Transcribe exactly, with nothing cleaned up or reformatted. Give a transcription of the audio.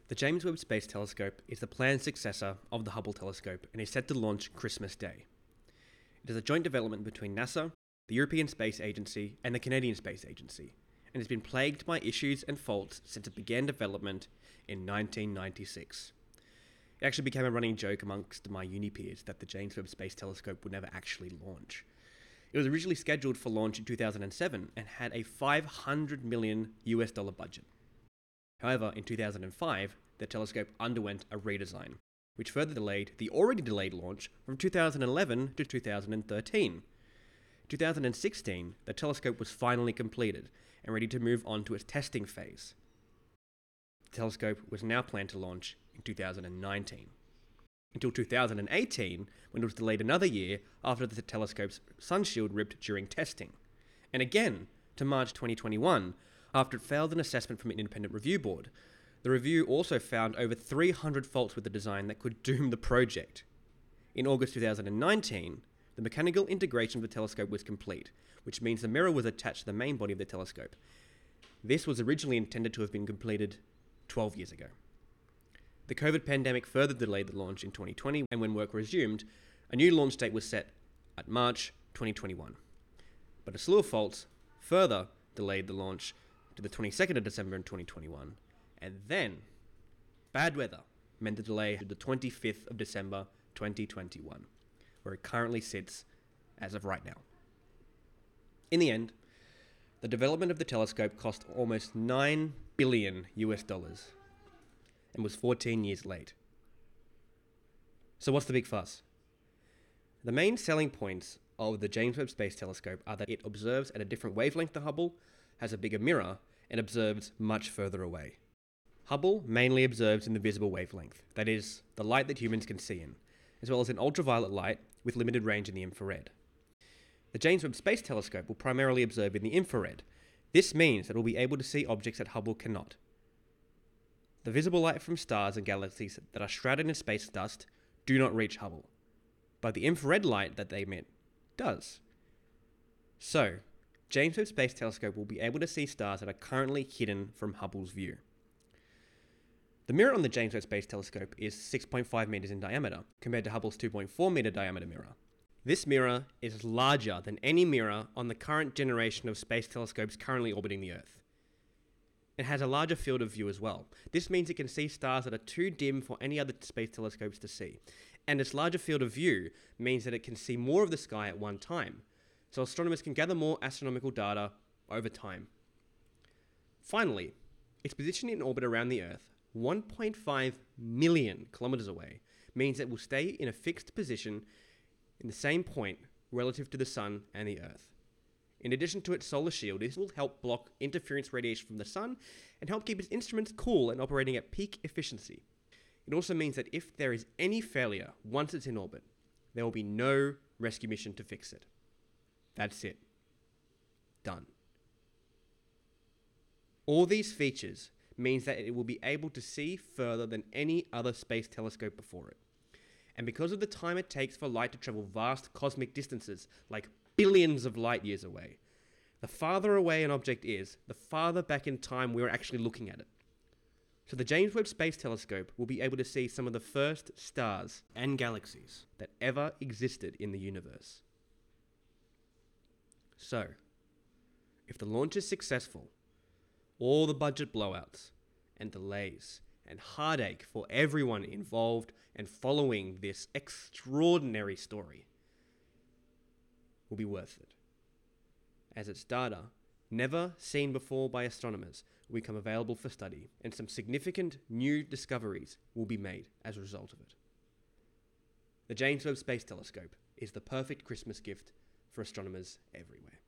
The James Webb Space Telescope is the planned successor of the Hubble telescope and is set to launch Christmas Day. It is a joint development between NASA, the European Space Agency, and the Canadian Space Agency, and has been plagued by issues and faults since it began development in nineteen ninety-six. It actually became a running joke amongst my uni peers that the James Webb Space Telescope would never actually launch. It was originally scheduled for launch in two thousand seven and had a five hundred million U S dollar budget. However, in two thousand five, the telescope underwent a redesign, which further delayed the already delayed launch from two thousand eleven to two thousand thirteen. In two thousand sixteen, the telescope was finally completed and ready to move on to its testing phase. The telescope was now planned to launch in two thousand nineteen. Until two thousand eighteen, when it was delayed another year after the telescope's sunshield ripped during testing. And again, to March twenty twenty-one, after it failed an assessment from an independent review board. The review also found over three hundred faults with the design that could doom the project. In August two thousand nineteen, the mechanical integration of the telescope was complete, which means the mirror was attached to the main body of the telescope. This was originally intended to have been completed twelve years ago. The COVID pandemic further delayed the launch in twenty twenty, and when work resumed, a new launch date was set at March twenty twenty-one. But a slew of faults further delayed the launch to the twenty-second of December in twenty twenty-one, and then bad weather meant the delay to the twenty-fifth of December twenty twenty-one, where it currently sits as of right now. In the end, the development of the telescope cost almost nine billion U S dollars and was fourteen years late. So what's the big fuss? The main selling points of the James Webb Space Telescope are that it observes at a different wavelength to Hubble, has a bigger mirror, and observes much further away. Hubble mainly observes in the visible wavelength, that is, the light that humans can see in, as well as in ultraviolet light with limited range in the infrared. The James Webb Space Telescope will primarily observe in the infrared. This means that it will be able to see objects that Hubble cannot. The visible light from stars and galaxies that are shrouded in space dust do not reach Hubble, but the infrared light that they emit does. So, James Webb Space Telescope will be able to see stars that are currently hidden from Hubble's view. The mirror on the James Webb Space Telescope is six point five meters in diameter, compared to Hubble's two point four meter diameter mirror. This mirror is larger than any mirror on the current generation of space telescopes currently orbiting the Earth. It has a larger field of view as well. This means it can see stars that are too dim for any other space telescopes to see. And its larger field of view means that it can see more of the sky at one time, so astronomers can gather more astronomical data over time. Finally, its position in orbit around the Earth, one point five million kilometers away, means it will stay in a fixed position in the same point relative to the Sun and the Earth. In addition to its solar shield, this will help block interference radiation from the Sun and help keep its instruments cool and operating at peak efficiency. It also means that if there is any failure once it's in orbit, there will be no rescue mission to fix it. That's it. Done. All these features means that it will be able to see further than any other space telescope before it. And because of the time it takes for light to travel vast cosmic distances, like billions of light years away, the farther away an object is, the farther back in time we're actually looking at it. So the James Webb Space Telescope will be able to see some of the first stars and galaxies that ever existed in the universe. So, if the launch is successful, all the budget blowouts and delays and heartache for everyone involved and following this extraordinary story will be worth it, as its data, never seen before by astronomers, will become available for study, and some significant new discoveries will be made as a result of it. The James Webb Space Telescope is the perfect Christmas gift for astronomers everywhere.